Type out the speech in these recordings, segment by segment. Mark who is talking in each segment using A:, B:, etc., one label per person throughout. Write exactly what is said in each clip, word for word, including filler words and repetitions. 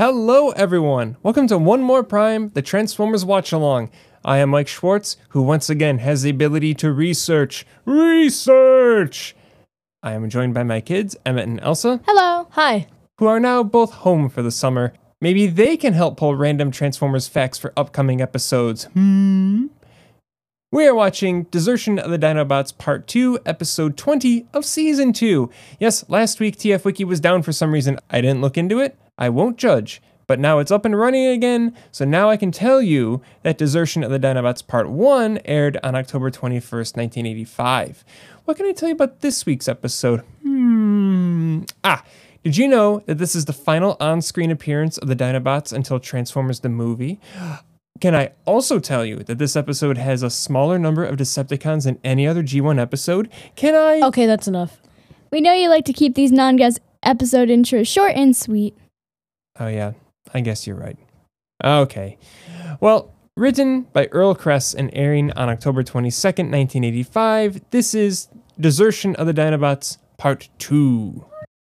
A: Hello everyone! Welcome to One More Prime, the Transformers Watch Along. I am Mike Schwartz, who once again has the ability to research. Research! I am joined by my kids, Emmett and Elsa.
B: Hello. Hi.
A: Who are now both home for the summer. Maybe they can help pull random Transformers facts for upcoming episodes. Hmm? We are watching Desertion of the Dinobots Part two, Episode twenty of Season two. Yes, last week T F Wiki was down for some reason. I didn't look into it. I won't judge. But now it's up and running again, so now I can tell you that Desertion of the Dinobots Part one aired on October twenty-first, nineteen eighty-five. What can I tell you about this week's episode? Hmm. Ah, did you know that this is the final on-screen appearance of the Dinobots until Transformers the movie? Can I also tell you that this episode has a smaller number of Decepticons than any other G one episode? Can I?
B: Okay, that's enough. We know you like to keep these non-guest episode intros short and sweet.
A: Oh yeah, I guess you're right. Okay. Well, written by Earl Kress and airing on October twenty-second, nineteen eighty-five, this is Desertion of the Dinobots Part two.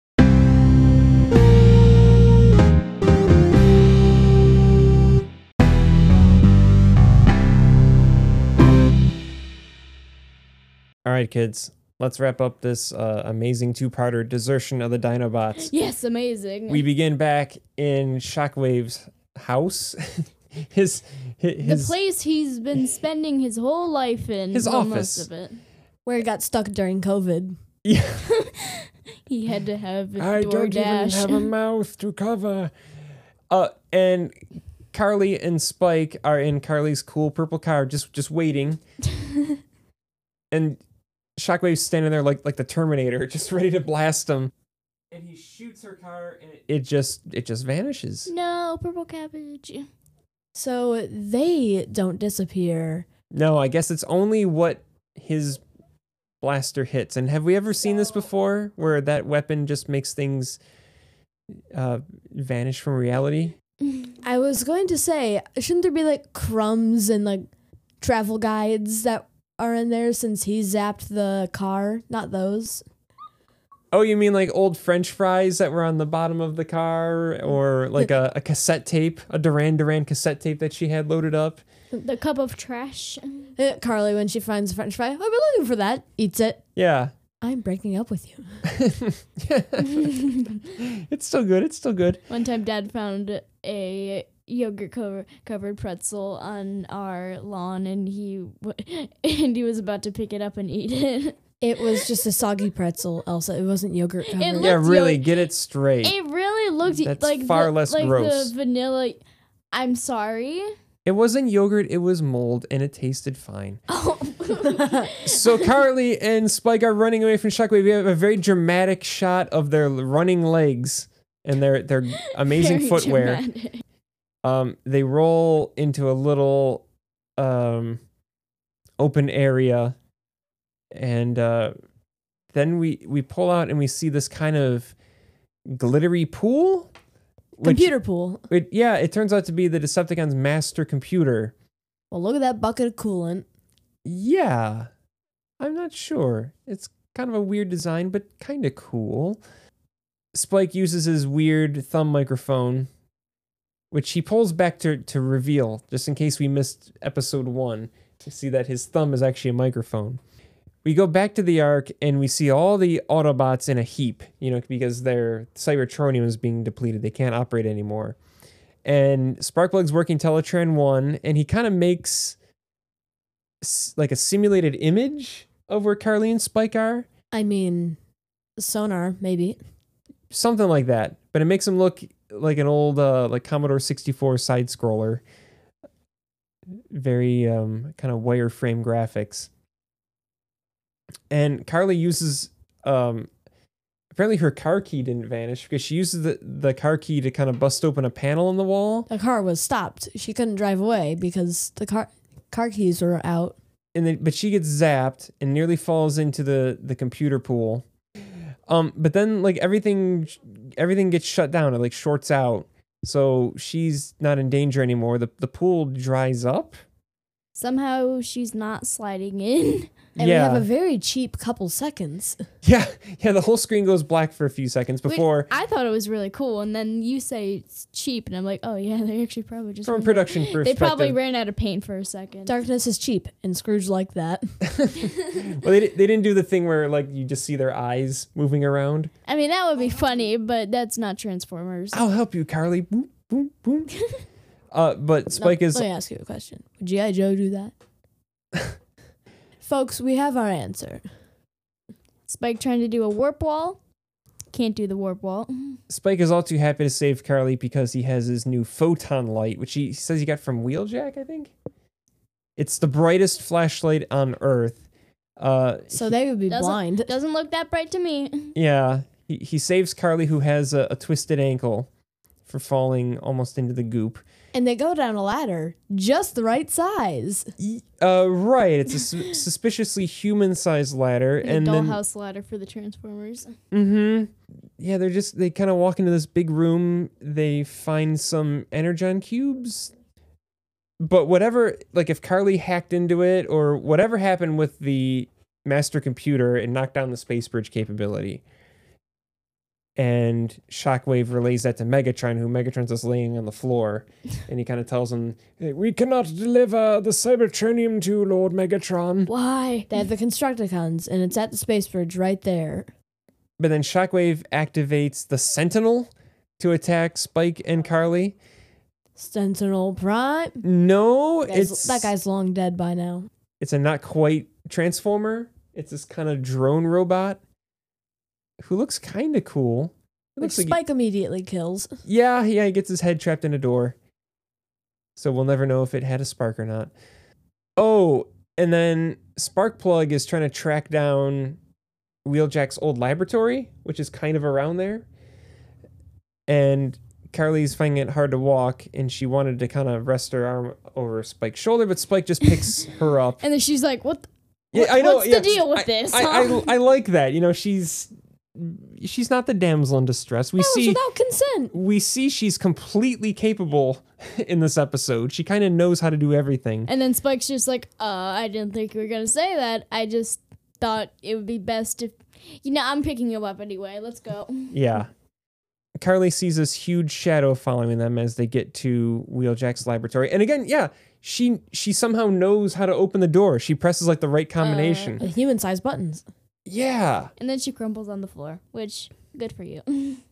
A: All right, kids, let's wrap up this uh, amazing two-parter, Desertion of the Dinobots.
B: Yes, amazing.
A: We begin back in Shockwave's house. his, his
B: the place he's been spending his whole life in.
A: His
B: well,
A: office.
B: Most of it.
C: Where he got stuck during COVID.
A: Yeah.
B: He had to have a
A: I don't even
B: DoorDash.
A: have a mouth to cover. Uh, and Carly and Spike are in Carly's cool purple car, just just waiting. And Shockwave's standing there like like the Terminator, just ready to blast him. And he shoots her car, and it, it just it just vanishes.
B: No, purple cabbage.
C: So they don't disappear.
A: No, I guess it's only what his blaster hits. And have we ever seen this before, where that weapon just makes things uh, vanish from reality?
C: I was going to say, shouldn't there be like crumbs and like travel guides that are in there since he zapped the car? Not those.
A: Oh, you mean like old French fries that were on the bottom of the car, or like a, a cassette tape, a Duran Duran cassette tape that she had loaded up?
B: The cup of trash.
C: Uh, Carly, when she finds a French fry, I've been looking for that. Eats it.
A: Yeah.
C: I'm breaking up with you.
A: It's still good. It's still good.
B: One time Dad found a yogurt cover, covered pretzel on our lawn, and he w- and he was about to pick it up and eat it.
C: It was just a soggy pretzel, Elsa. It wasn't yogurt covered.
B: It
A: Yeah,
B: looked
A: really,
B: yo-
A: get it straight.
B: It really looked
A: That's
B: like
A: far
B: the,
A: less
B: like
A: gross.
B: the vanilla. I'm sorry.
A: It wasn't yogurt, it was mold, and it tasted fine.
B: Oh.
A: So Carly and Spike are running away from Shockwave. We have a very dramatic shot of their running legs and their their amazing
B: Very
A: footwear.
B: dramatic.
A: Um, they roll into a little um, open area, and uh, then we we pull out and we see this kind of glittery pool. Which,
C: Computer pool.
A: it, yeah, it turns out to be the Decepticons' master computer.
C: Well, look at that bucket of coolant.
A: Yeah, I'm not sure. It's kind of a weird design, but kind of cool. Spike uses his weird thumb microphone, which he pulls back to, to reveal, just in case we missed episode one, to see that his thumb is actually a microphone. We go back to the Ark, and we see all the Autobots in a heap, you know, because their Cybertronium is being depleted. They can't operate anymore. And Sparkplug's working Teletran one, and he kind of makes s- like a simulated image of where Carly and Spike are.
C: I mean, sonar, maybe.
A: Something like that. But it makes him look like an old uh, like Commodore sixty-four side-scroller. Very um, kind of wireframe graphics. And Carly uses, um, apparently her car key didn't vanish because she uses the, the car key to kind of bust open a panel in the wall.
C: The car was stopped. She couldn't drive away because the car car keys were out.
A: And then, but she gets zapped and nearly falls into the, the computer pool. Um, but then like everything, everything gets shut down. It like shorts out. So she's not in danger anymore. The, the pool dries up.
B: Somehow she's not sliding in.
C: And
A: yeah.
C: we have a very cheap couple seconds.
A: yeah. Yeah. The whole screen goes black for a few seconds before.
B: Which I thought it was really cool, and then you say it's cheap, and I'm like, oh yeah, they actually probably just
A: From a
B: ran
A: production
B: out.
A: perspective.
B: They probably ran out of paint for a second.
C: Darkness is cheap, and Scrooge liked that.
A: well, they, they didn't do the thing where like you just see their eyes moving around.
B: I mean, that would be funny, but that's not Transformers.
A: I'll help you, Carly. Boom, boom, boom. uh, but Spike
C: No,
A: is.
C: Let me ask you a question. Would G I. Joe do that? Folks, we have our answer.
B: Spike trying to do a warp wall. Can't do the warp wall.
A: Spike is all too happy to save Carly because he has his new photon light, which he says he got from Wheeljack, I think. It's the brightest flashlight on Earth. Uh,
C: So they would be
B: Doesn't-
C: blind.
B: Doesn't look that bright to me.
A: yeah, he, he saves Carly, who has a, a twisted ankle for falling almost into the goop.
C: And they go down a ladder just the right size.
A: Uh, right, it's a su- suspiciously human-sized ladder,
B: The
A: and then
B: dollhouse ladder for the Transformers.
A: mm-hmm. Yeah, they're just they kind of walk into this big room. They find some energon cubes. But whatever, like if Carly hacked into it or whatever happened with the master computer, it knocked down the space bridge capability. And Shockwave relays that to Megatron, who Megatron's just laying on the floor. And he kind of tells him, "Hey, we cannot deliver the Cybertronium to Lord Megatron."
C: Why? They have the Constructicons, and it's at the space bridge right there.
A: But then Shockwave activates the Sentinel to attack Spike and Carly.
C: Sentinel Prime.
A: No,
C: That guy's-
A: it's
C: that guy's long dead by now.
A: it's a not quite Transformer. It's this kind of drone robot who looks kind of cool. It
C: Which
A: looks like he-
C: Spike immediately kills.
A: yeah, yeah, he gets his head trapped in a door. So we'll never know if it had a spark or not. Oh, and then Sparkplug is trying to track down Wheeljack's old laboratory, which is kind of around there. And Carly's finding it hard to walk, and she wanted to kind of rest her arm over Spike's shoulder, but Spike just picks her up.
B: And then she's like, what? The,
A: Yeah,
B: what-
A: I know.
B: What's
A: yeah.
B: the deal with
A: I,
B: this?
A: I,
B: huh?
A: I, I like that. You know, she's she's not the damsel in distress. We
C: That was
A: see
C: without consent.
A: we see she's completely capable in this episode. She kind of knows how to do everything.
B: And then Spike's just like, uh, I didn't think you were going to say that. I just thought it would be best if, you know, I'm picking you up anyway. Let's go.
A: Yeah. Carly sees this huge shadow following them as they get to Wheeljack's laboratory. And again, yeah, she she somehow knows how to open the door. She presses like the right combination.
C: The human-sized buttons.
A: yeah.
B: And then she crumbles on the floor, which, good for you.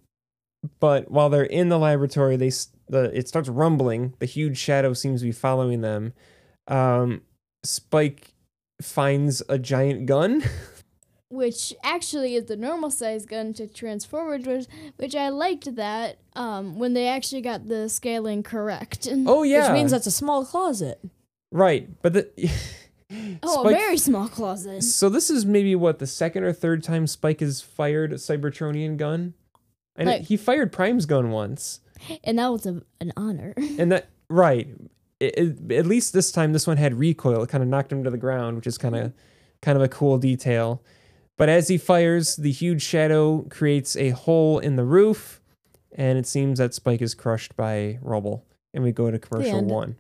A: But while they're in the laboratory, they s- the it starts rumbling. The huge shadow seems to be following them. Um, Spike finds a giant gun.
B: Which actually is the normal size gun to Transformers, which, which I liked that um, when they actually got the scaling correct.
A: Oh yeah,
C: Which means that's a small closet.
A: right. But the
B: Oh,
A: Spike-
B: a very small closet.
A: So this is maybe what the second or third time Spike has fired a Cybertronian gun. And
B: Like-
A: he fired Prime's gun once,
B: And that was a, an honor.
A: and that right. It, it- at least this time, this one had recoil. It kind of knocked him to the ground, which is kind of kind of a cool detail. But as he fires, the huge shadow creates a hole in the roof, and it seems that Spike is crushed by rubble. And we go to commercial
C: end.
A: one.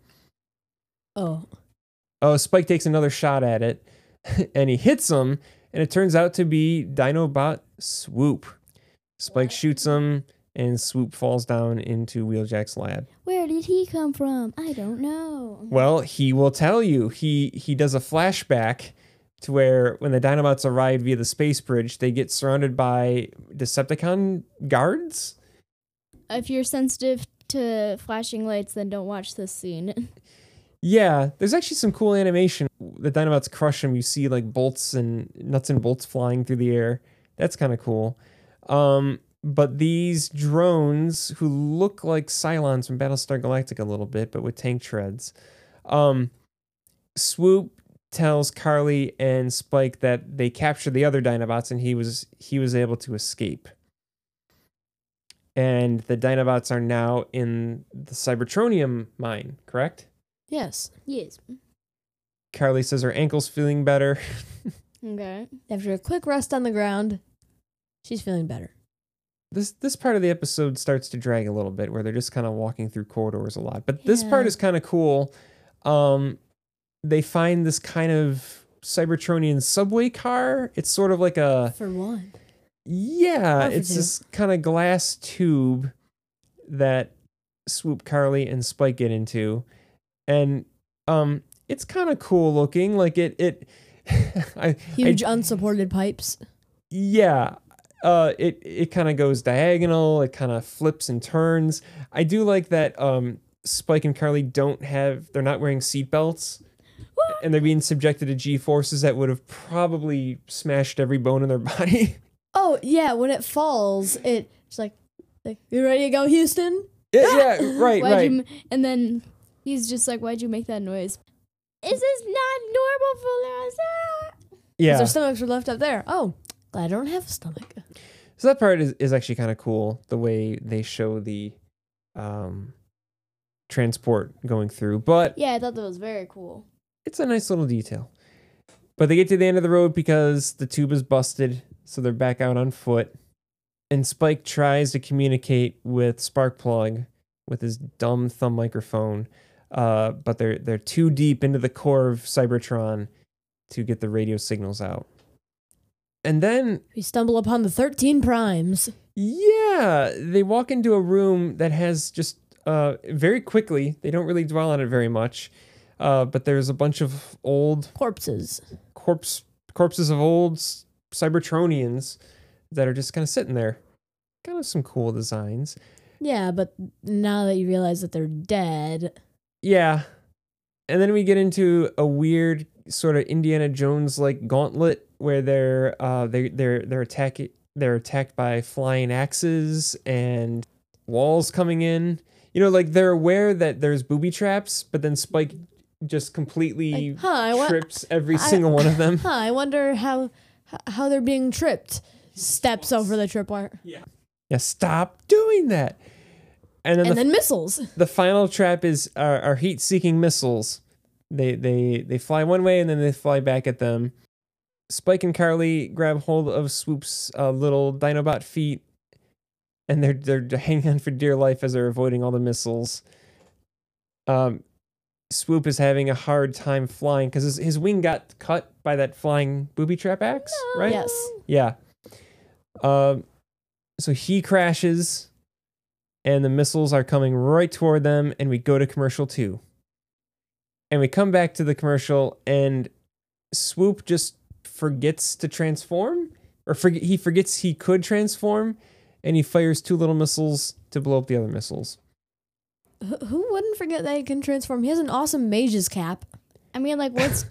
C: Oh.
A: Oh, Spike takes another shot at it, and he hits him, and it turns out to be Dinobot Swoop. Spike shoots him, and Swoop falls down into Wheeljack's lab.
B: Where did he come from? I don't know.
A: Well, he will tell you. He he does a flashback to where when the Dinobots arrive via the space bridge, they get surrounded by Decepticon guards.
B: If you're sensitive to flashing lights, then don't watch this scene.
A: Yeah, there's actually some cool animation. The Dinobots crush him. You see like bolts and nuts and bolts flying through the air. That's kind of cool. Um, but these drones, who look like Cylons from Battlestar Galactica a little bit, but with tank treads, um, Swoop tells Carly and Spike that they captured the other Dinobots, and he was he was able to escape. And the Dinobots are now in the Cybertronium mine, correct?
C: Yes.
B: Yes.
A: Carly says her ankle's feeling better.
B: Okay.
C: After a quick rest on the ground, she's feeling better.
A: This this part of the episode starts to drag a little bit, where they're just kind of walking through corridors a lot. But this part
C: Yeah.
A: is kind of cool. Um, they find this kind of Cybertronian subway car. It's sort of like a
C: For one.
A: yeah,
C: Or for
A: it's
C: two.
A: this kind of glass tube that Swoop, Carly, and Spike get into, and um, it's kind of cool looking. Like it, it, I,
C: Huge unsupported pipes.
A: yeah, uh, it it kind of goes diagonal. It kind of flips and turns. I do like that. Um, Spike and Carly don't have. They're not wearing seatbelts, and they're being subjected to G forces that would have probably smashed every bone in their body.
C: Oh yeah, when it falls, it, it's like, like, you ready to go, Houston?
A: yeah, yeah, right,
B: Why'd
A: right.
B: you, m- and then he's just like, "Why'd you make that noise? Is this not normal for us?" Ah."
C: 'Cause
A: Yeah.
C: their stomachs are left up there. Oh, glad I don't have a stomach.
A: So that part is, is actually kind of cool, the way they show the um, transport going through. But
B: Yeah, I thought that was very cool.
A: it's a nice little detail. But they get to the end of the road because the tube is busted, so they're back out on foot. And Spike tries to communicate with Sparkplug with his dumb thumb microphone, uh, but they're they're too deep into the core of Cybertron to get the radio signals out. And then
C: We stumble upon the thirteen primes.
A: yeah, they walk into a room that has just uh, very quickly, they don't really dwell on it very much, uh, but there's a bunch of old
C: Corpses.
A: corpse corpses of old s- Cybertronians that are just kind of sitting there. Kind of some cool designs.
C: Yeah, but now that you realize that they're dead,
A: Yeah. And then we get into a weird sort of Indiana Jones like gauntlet where they're uh they they're they're attacking they're attacked by flying axes and walls coming in. You know, like they're aware that there's booby traps, but then Spike just completely
C: Like, huh, I wa-
A: trips every
C: I-
A: single one of them.
C: huh? I wonder how h- how they're being tripped. Steps over the tripwire,
A: Yeah, stop doing that. And then
C: and
A: the
C: then missiles.
A: the final trap is our, our heat-seeking missiles. They they they fly one way and then they fly back at them. Spike and Carly grab hold of Swoop's uh, little Dinobot feet, and they're they're hanging on for dear life as they're avoiding all the missiles. Um, Swoop is having a hard time flying because his, his wing got cut by that flying booby trap axe, right?
C: Yes.
A: Yeah. Um, so he crashes, and the missiles are coming right toward them, and we go to commercial two. And we come back to the commercial, and Swoop just forgets to transform, or forget he forgets he could transform, and he fires two little missiles to blow up the other missiles.
C: Who who wouldn't forget that he can transform? He has an awesome mage's cap.
B: I mean, like, what's?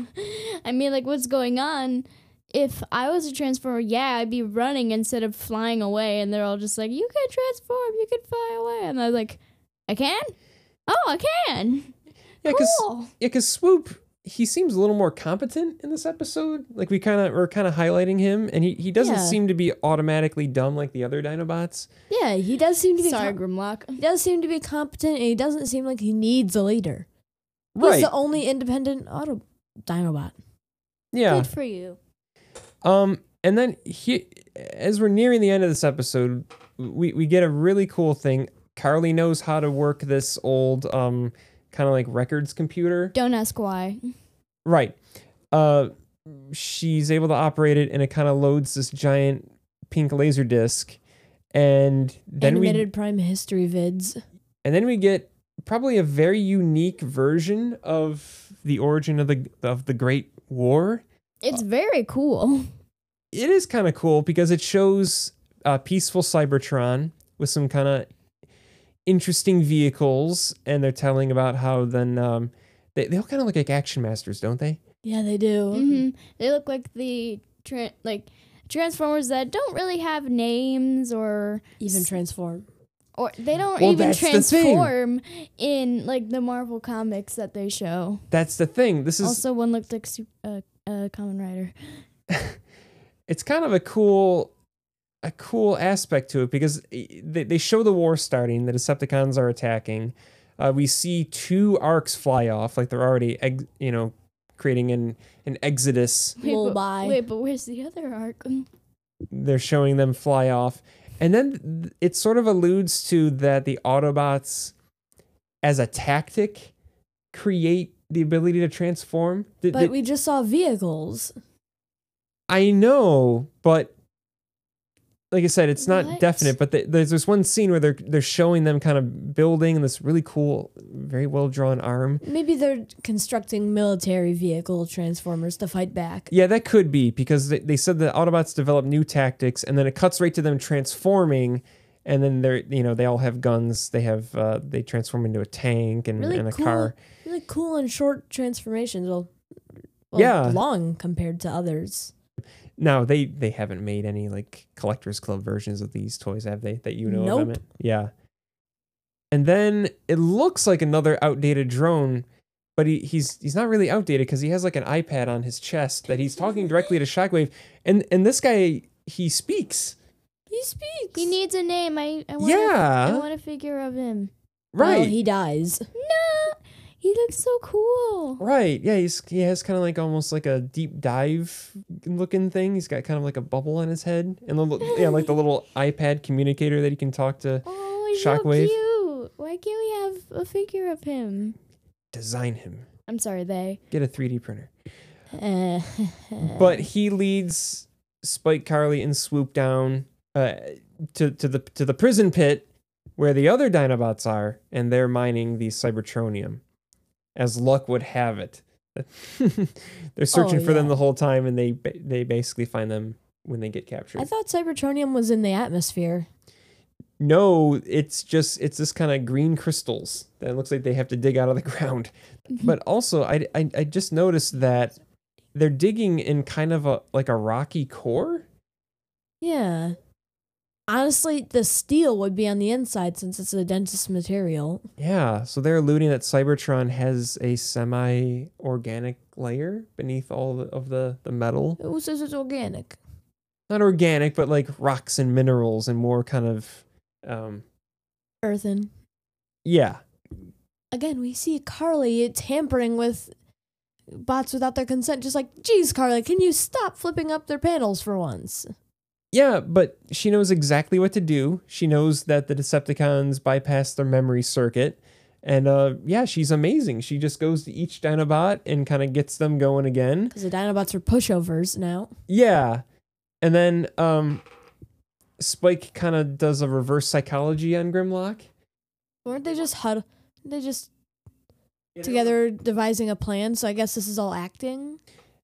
B: I mean, like, what's going on? If I was a transformer, yeah, I'd be running instead of flying away, and they're all just like, "You can transform, you can fly away," and I was like, "I can? Oh, I can!
A: Yeah, because
B: Cool."
A: yeah, because Swoop, he seems a little more competent in this episode. Like we kind of we're kind of highlighting him, and he, he doesn't
C: Yeah.
A: seem to be automatically dumb like the other Dinobots.
C: Yeah, he does seem to be.
B: Sorry,
C: com-
B: Grimlock.
C: he does seem to be competent, and he doesn't seem like he needs a leader. He's
A: Right?
C: the only independent auto Dinobot.
A: Yeah.
B: Good for you.
A: Um, and then he, as we're nearing the end of this episode, we we get a really cool thing. Carly knows how to work this old um kind of like records computer.
B: Don't ask why.
A: Right. Uh, she's able to operate it, and it kind of loads this giant pink laser disc, and then we
C: Animated Prime History vids.
A: and then we get probably a very unique version of the origin of the of the Great War.
B: It's very cool.
A: It is kind of cool because it shows uh, peaceful Cybertron with some kind of interesting vehicles, and they're telling about how then um, they they all kind of look like Action Masters, don't they?
C: Yeah, they do.
B: hmm They look like the tra- like transformers that don't really have names, or
C: Even transform.
B: or they don't
A: Well,
B: even
A: that's the thing.
B: transform in like the Marvel comics that they show.
A: That's the thing. This is
B: Also, one looked like Su- uh, uh, Kamen Rider.
A: it's kind of a cool a cool aspect to it because they, they show the war starting, the Decepticons are attacking. Uh, we see two arcs fly off, like they're already ex- you know creating an an exodus.
B: Wait,
C: Roll
B: but,
C: by.
B: wait, but where's the other arc?
A: They're showing them fly off, and then th- it sort of alludes to that the Autobots as a tactic create the ability to transform. Th-
C: But
A: th-
C: we just saw vehicles.
A: I know, but like I said, it's not
B: What?
A: definite. But th- there's this one scene where they're they're showing them kind of building this really cool, very well drawn arm.
C: Maybe they're constructing military vehicle transformers to fight back.
A: Yeah, that could be because they, they said the Autobots develop new tactics, and then it cuts right to them transforming, and then they're you know they all have guns. They have uh, they transform into a tank and,
C: Really
A: and a
C: cool,
A: car.
C: really cool and short transformations. Well, well,
A: Yeah.
C: long compared to others.
A: Now they they haven't made any like collectors club versions of these toys, have they? That you know
C: Nope.
A: of, Emmett? Yeah. And then it looks like another outdated drone, but he, he's he's not really outdated because he has like an iPad on his chest that he's talking directly to Shockwave, and and this guy he speaks.
C: He speaks.
B: He needs a name. I, I want
A: Yeah.
B: I want a figure of him.
A: Right.
C: Well, he dies.
B: No, he looks so cool.
A: Right. Yeah, he's he has kind of like almost like a deep dive looking thing. He's got kind of like a bubble on his head, and the, li- yeah, like the little iPad communicator that he can talk to.
B: Oh, he's
A: Shockwave.
B: so cute. Why can't we have a figure of him?
A: Design him.
B: I'm sorry, they.
A: Get a three D printer.
C: Eh.
A: But he leads Spike, Carly, and Swoop down uh, to to the to the prison pit where the other Dinobots are, and they're mining the Cybertronium, as luck would have it. They're searching
C: Oh,
A: for them
C: yeah.
A: the whole time, and they ba- they basically find them when they get captured.
C: I thought Cybertronium was in the atmosphere.
A: No, it's just it's this kind of green crystals that it looks like they have to dig out of the ground. But also, I, I I just noticed that they're digging in kind of a like a rocky core.
C: Yeah. Honestly, the steel would be on the inside since it's a densest material.
A: Yeah, so they're alluding that Cybertron has a semi-organic layer beneath all the, of the the metal.
C: Who says it's organic?
A: Not organic, but like rocks and minerals and more kind of um
C: Earthen.
A: yeah.
C: Again, we see Carly tampering with bots without their consent. Just like, geez, Carly, can you stop flipping up their panels for once?
A: Yeah, but she knows exactly what to do. She knows that the Decepticons bypass their memory circuit. And uh, yeah, she's amazing. She just goes to each Dinobot and kind of gets them going again.
C: Because the Dinobots are pushovers now.
A: Yeah. And then um, Spike kind of does a reverse psychology on Grimlock.
C: Weren't they just huddle? They just together devising a plan. So I guess this is all acting.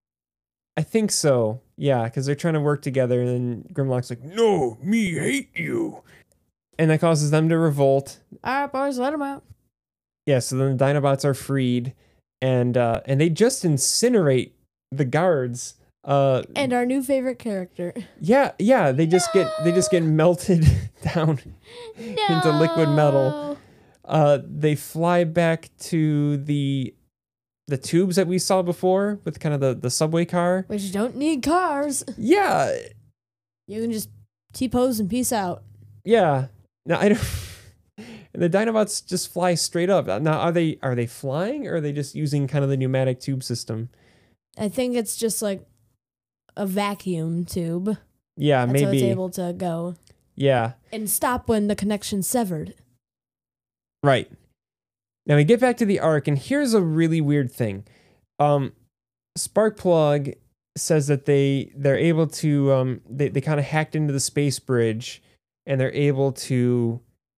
A: I think so. Yeah, because they're trying to work together, and then Grimlock's like, "No, me hate you," and that causes them to revolt.
C: All right, boys, let them out.
A: Yeah, so then the Dinobots are freed, and uh, and they just incinerate the guards. Uh,
C: And our new favorite character.
A: yeah, yeah, they just get they just get melted down
B: No.
A: into liquid metal. Uh, they fly back to the the tubes that we saw before with kind of the, the subway car.
C: Which don't need cars.
A: Yeah,
C: You can just T-pose and peace out.
A: yeah. Now I don't. And the Dinobots just fly straight up. Now are they are they flying or are they just using kind of the pneumatic tube system?
C: I think it's just like a vacuum tube.
A: Yeah,
C: That's how it's
A: maybe.
C: able to go
A: Yeah,
C: and stop when the connection's severed.
A: right. Now we get back to the Ark, and here's a really weird thing. Um, Sparkplug says that they they're able to um they, they kind of hacked into the space bridge, and they're able to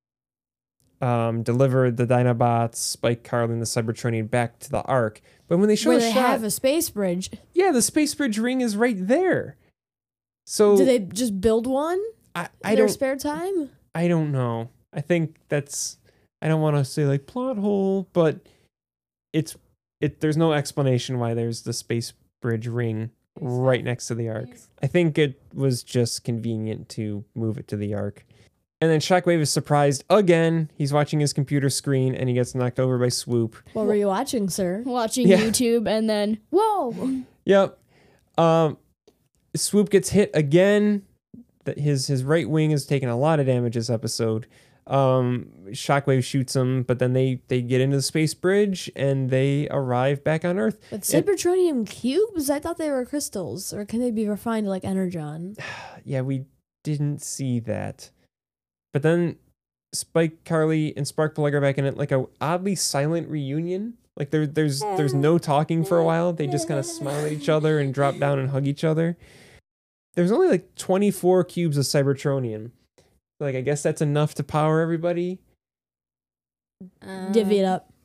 A: um deliver the Dinobots, Spike, Carly, and the Cybertronian back to the Ark. But when they show
C: Where
A: a
C: they
A: shot,
C: have a space bridge.
A: yeah, the space bridge ring is right there. So
C: Did they just build one
A: I,
C: in
A: I
C: their
A: don't
C: spare time?
A: I don't know. I think that's I don't want to say like plot hole, but it's it there's no explanation why there's the space bridge ring right next to the Ark. I think it was just convenient to move it to the Ark. And then Shockwave is surprised again. He's watching his computer screen and he gets knocked over by Swoop.
C: What were you watching, sir?
B: Watching
A: Yeah.
B: YouTube and then, whoa.
A: Yep. Um Swoop gets hit again. That his his right wing is taking a lot of damage this episode. Um, Shockwave shoots him, but then they they get into the space bridge and they arrive back on Earth.
C: But
A: It-
C: Cybertronium cubes? I thought they were crystals. Or can they be refined like Energon?
A: Yeah, we didn't see that. But then Spike, Carly, and Sparkplug are back in it, like a oddly silent reunion. Like there, there's there's no talking for a while. They just kind of smile at each other and drop down and hug each other. There's only like twenty-four cubes of Cybertronium. Like I guess that's enough to power everybody.
B: Uh,
C: Divvy it up.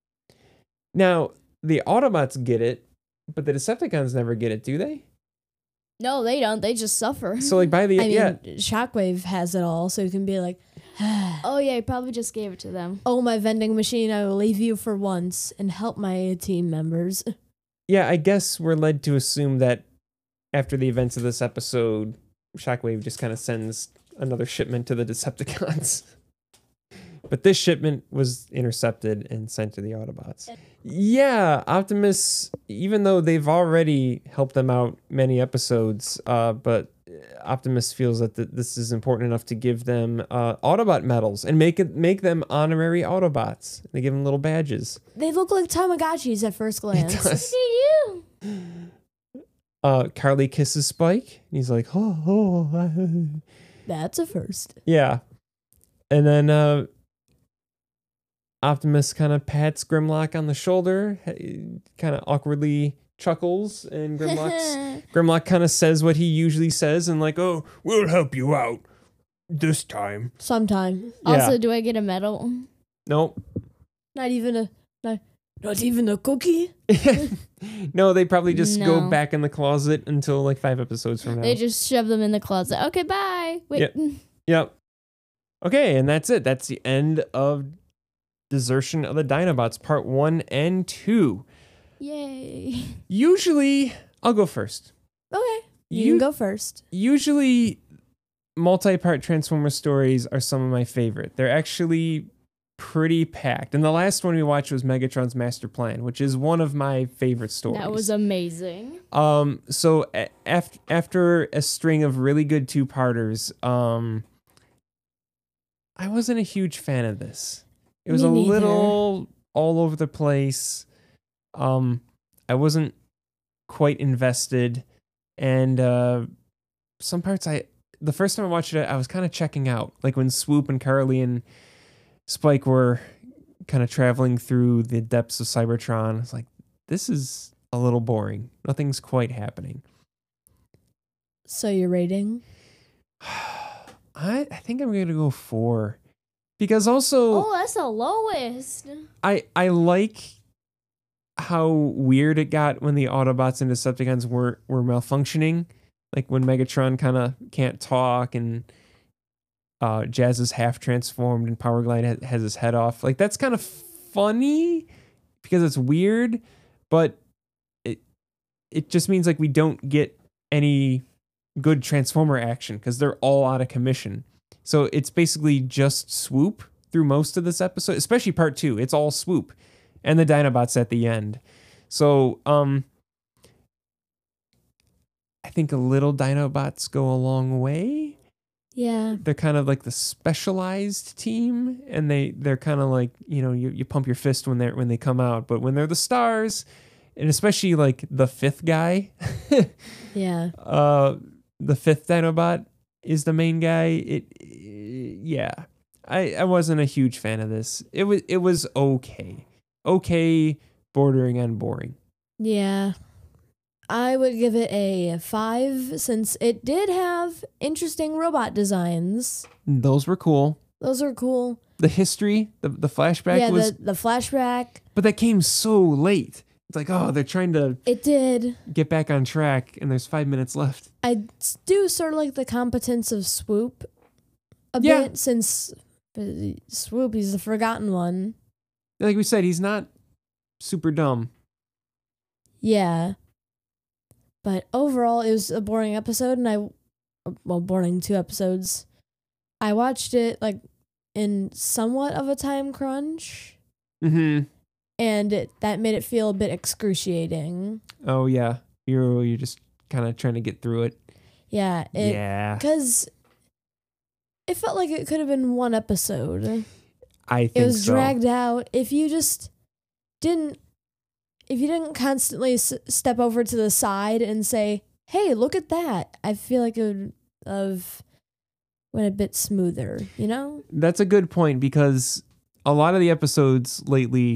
A: Now the Autobots get it, but the Decepticons never get it, do they?
B: No, they don't. They just suffer.
A: So like by the
C: I mean,
A: yeah,
C: Shockwave has it all, so you can be like,
B: Oh yeah, he probably just gave it to them.
C: oh, my vending machine, I will leave you for once and help my team members.
A: yeah, I guess we're led to assume that after the events of this episode, Shockwave just kind of sends another shipment to the Decepticons. But this shipment was intercepted and sent to the Autobots. Yeah, Optimus, even though they've already helped them out many episodes, uh, but Optimus feels that th- this is important enough to give them uh, Autobot medals and make it make them honorary Autobots. They give them little badges.
C: They look like Tamagotchis at first glance.
A: It does.
B: They do.
A: Uh, Carly kisses Spike, and he's like, oh, oh.
C: That's a first.
A: Yeah. And then uh, Optimus kind of pats Grimlock on the shoulder, kind of awkwardly chuckles, and Grimlock's, Grimlock kind of says what he usually says, and like, oh, we'll help you out this time.
C: Sometime.
B: Also,
A: Yeah.
B: do I get a medal?
A: Nope.
C: Not even a not, not even a cookie.
A: No, they probably just go
B: No.
A: back in the closet until like five episodes from now.
B: They just shove them in the closet. Okay, bye. Wait.
A: Yep. Yep. Okay, and that's it. That's the end of Desertion of the Dinobots, part one and two.
B: Yay.
A: Usually, I'll go first.
C: Okay. You,
A: You-
C: can go first.
A: Usually, multi-part Transformer stories are some of my favorite. They're actually pretty packed. And the last one we watched was Megatron's Master Plan, which is one of my favorite stories.
B: That was amazing.
A: Um, so a- af- after a string of really good two-parters, um, I wasn't a huge fan of this. It was
C: Me
A: a
C: neither.
A: little all over the place. Um, I wasn't quite invested, and uh, some parts I the first time I watched it, I was kind of checking out. Like when Swoop and Carly and Spike were kind of traveling through the depths of Cybertron. I was like, this is a little boring. Nothing's quite happening.
C: So your rating?
A: I, I think I'm going to go four. Because also,
B: Oh, that's the lowest.
A: I, I like how weird it got when the Autobots and Decepticons were, were malfunctioning. Like when Megatron kind of can't talk and uh, Jazz is half transformed and Power Glide ha- has his head off. Like that's kind of funny because it's weird, but it it just means like we don't get any good Transformer action because they're all out of commission. So it's basically just Swoop through most of this episode, especially part two. It's all Swoop and the Dinobots at the end. So um, I think a little Dinobots go a long way.
C: Yeah.
A: They're kind of like the specialized team, and they they're kind of like, you know, you, you pump your fist when they are when they come out, but when they're the stars, and especially like the fifth guy,
C: Yeah.
A: uh, the fifth Dinobot is the main guy. It, it yeah, I I wasn't a huge fan of this. It was it was okay, okay, bordering on boring.
C: Yeah. I would give it a five since it did have interesting robot designs.
A: Those were cool.
C: Those are cool.
A: The history, the the flashback
C: yeah,
A: was,
C: the, the flashback.
A: but that came so late. It's like, oh, they're trying to
C: It did.
A: get back on track, and there's five minutes left.
C: I do sort of like the competence of Swoop a
A: Yeah.
C: bit since uh, Swoop is the forgotten one.
A: Like we said, he's not super dumb.
C: Yeah. But overall, it was a boring episode, and I, well, boring two episodes. I watched it like in somewhat of a time crunch,
A: Mm-hmm.
C: and it, that made it feel a bit excruciating.
A: Oh yeah, you're you're just kind of trying to get through it.
C: Yeah, it,
A: yeah,
C: because it felt like it could have been one episode.
A: I think
C: It was
A: so.
C: dragged out. If you just didn't, if you didn't constantly s- step over to the side and say, "Hey, look at that," I feel like it would have went a bit smoother. You know?
A: That's a good point because a lot of the episodes lately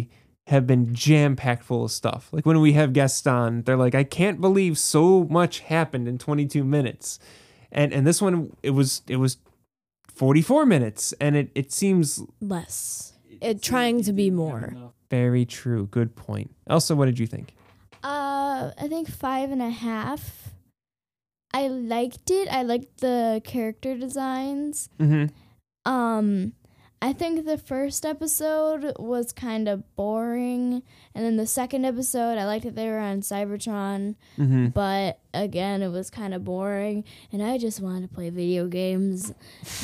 A: have been jam-packed full of stuff. Like when we have guests on, they're like, I can't believe so much happened in twenty-two minutes. And and this one, it was it was forty-four minutes, and it, it seems...
C: Less. It trying to be more.
A: Very true. Good point. Elsa, what did you think?
B: Uh, I think five and a half. I liked it. I liked the character designs.
A: Mm-hmm.
B: Um, I think the first episode was kind of boring, and then the second episode, I liked that they were on Cybertron,
A: Mm-hmm.
B: but again, it was kind of boring, and I just wanted to play video games.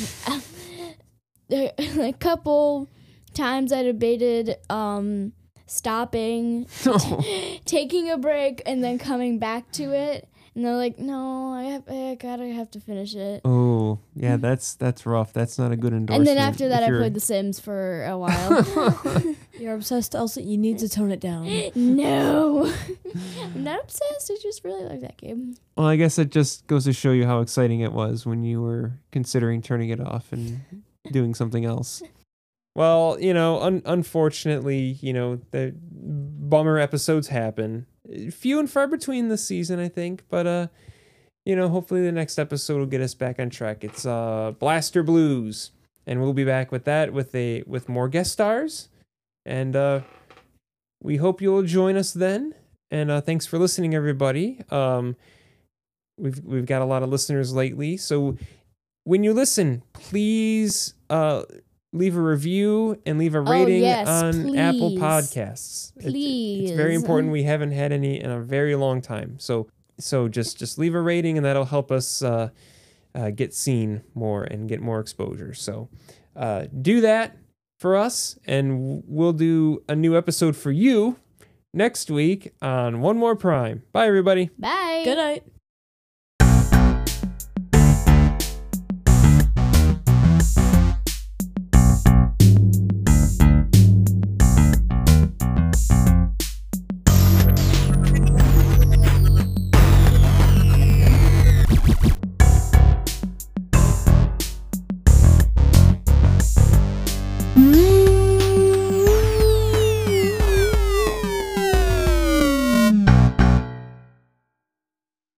B: A couple times I debated um, stopping,
A: Oh.
B: taking a break, and then coming back to it. And they're like, no, I, have, I gotta have to finish it.
A: Oh, yeah, that's that's rough. That's not a good
B: And
A: endorsement.
B: then after that,
A: if
B: I
A: you're-
B: played The Sims for a while.
C: You're obsessed, Elsa. You need to tone it down.
B: No. I'm not obsessed. I just really like that game.
A: Well, I guess it just goes to show you how exciting it was when you were considering turning it off and doing something else. Well, you know, un- unfortunately, you know, the bummer episodes happen. Few and far between this season, I think, but uh, you know, hopefully the next episode will get us back on track. It's uh Blaster Blues, and we'll be back with that with a with more guest stars, and uh, we hope you'll join us then. And uh, thanks for listening, everybody. Um, we've we've got a lot of listeners lately, so when you listen, please uh. leave a review and leave a rating
B: yes,
A: on Apple
B: please.
A: Podcasts. It's-
B: Please.
A: It's, very important. We haven't had any in a very long time. So so just just leave a rating and that'll help us uh, uh, get seen more and get more exposure. So uh, do that for us, and we'll do a new episode for you next week on One More Prime. Bye, everybody.
B: Bye.
C: Good night.